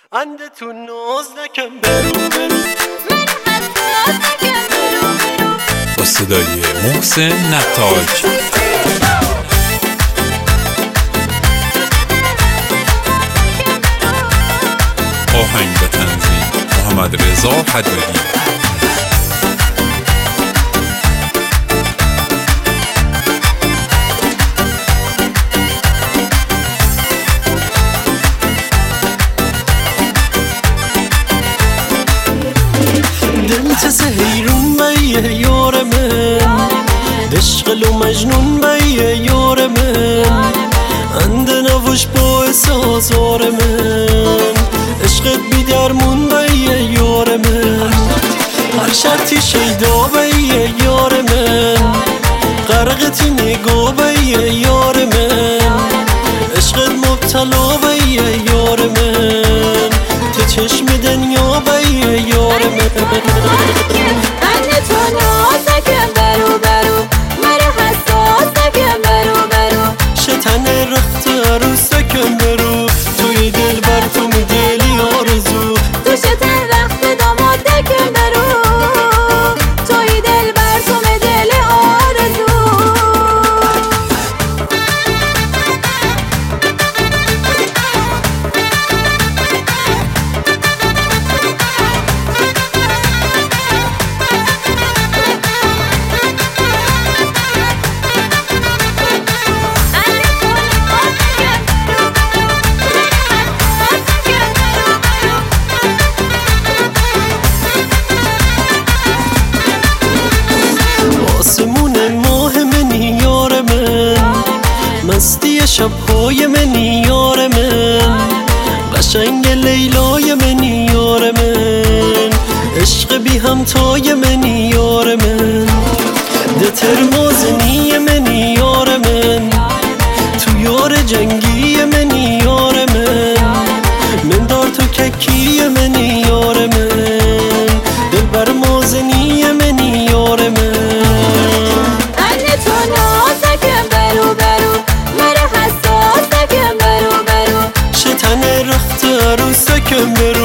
انده تو ناز نکن برو برو من حساس نکن برو برو. با صدای محسن نتاج. آهنگ و تنظیم محمد رضا حدادی. دلت حیرون بیه یار من، عشقل و مجنون بیه یار من، انده نوش با احساسار من، عشقت بی درمون بیه یار من، هر شرطی شیدا بیه یار من، غرقتی نگاه بیه یار من، عشقت مبتلا بیه یار من، ته چشم دنیا بیه یار من. انده تو ناز نکن برو برو، من حساس نکن برو برو. شتن رخت عروس نکن برو، توی دل بر تو می دلی آرزو، تو شتن رخت داماد نکن برو، توی دل بر تو می دل آرزو. آسمون ماه منی یار من، مستی شبهای منی یار من، قشنگ لیلای منی یار من، عشق بی همتای منی یار من، ده ترمازنی منی یار من، تو یار جنگی منی یار من، من دار تو ککی منی یار من، دل بر مازنی منی یار من. انده تو ناز نکن برو برو، من حساس نکن برو برو. شتن رخت عروس نکن برو،